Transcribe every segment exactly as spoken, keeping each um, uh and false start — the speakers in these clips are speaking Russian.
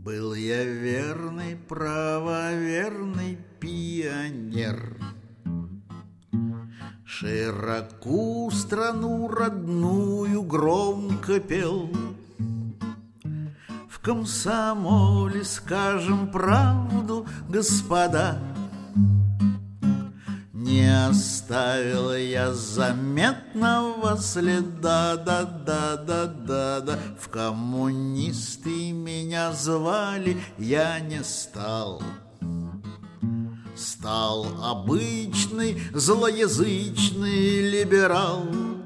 Был я верный, правоверный пионер, широку страну родную громко пел. В комсомоле скажем правду, господа, не оставил я заметного следа, да-да-да-да-да. В коммунисты меня звали, я не стал. Стал обычный злоязычный либерал.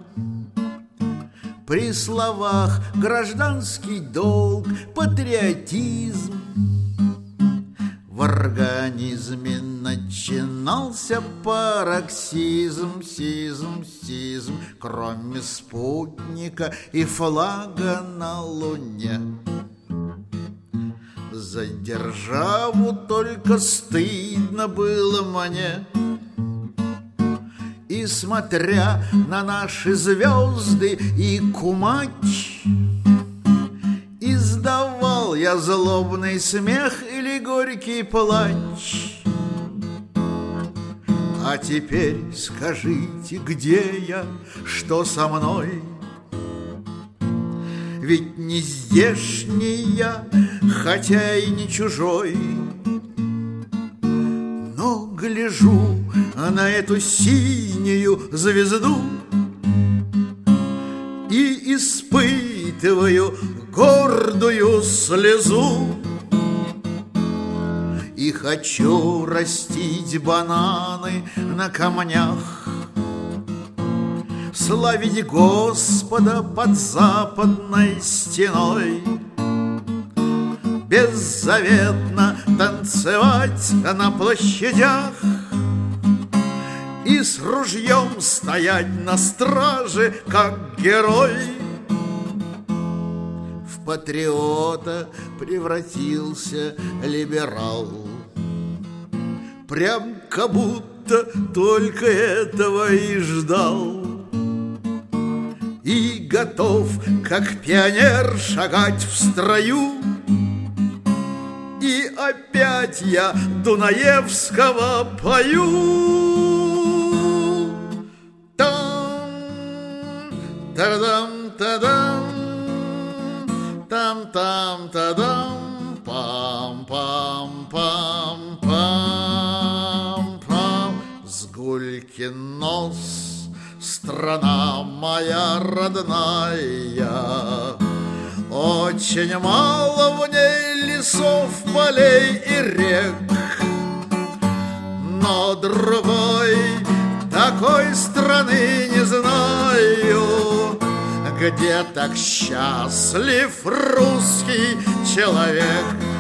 При словах гражданский долг, патриотизм в организме начинался пароксизм, сизм, сизм, кроме спутника и флага на луне. За державу только стыдно было мне. И смотря на наши звезды и кумач, издавал я злобный смех или горький плач. А теперь скажите, где я, что со мной? Ведь не здешний я, хотя и не чужой. Но гляжу на эту синюю звезду и испытываю гордую слезу. И хочу растить бананы на камнях, славить Господа под западной стеной, беззаветно танцевать на площадях и с ружьем стоять на страже, как герой. В патриота превратился либерал, прям как будто только этого и ждал. И готов, как пионер, шагать в строю. И опять я Дунаевского пою. Там, та-дам, та-дам, там-там, та-дам, пам-пам-пам-пам-пам. Сгулькин нос, страна моя родная, очень мало в ней лесов, полей и рек, но другой такой страны не знаю, где так счастлив русский человек.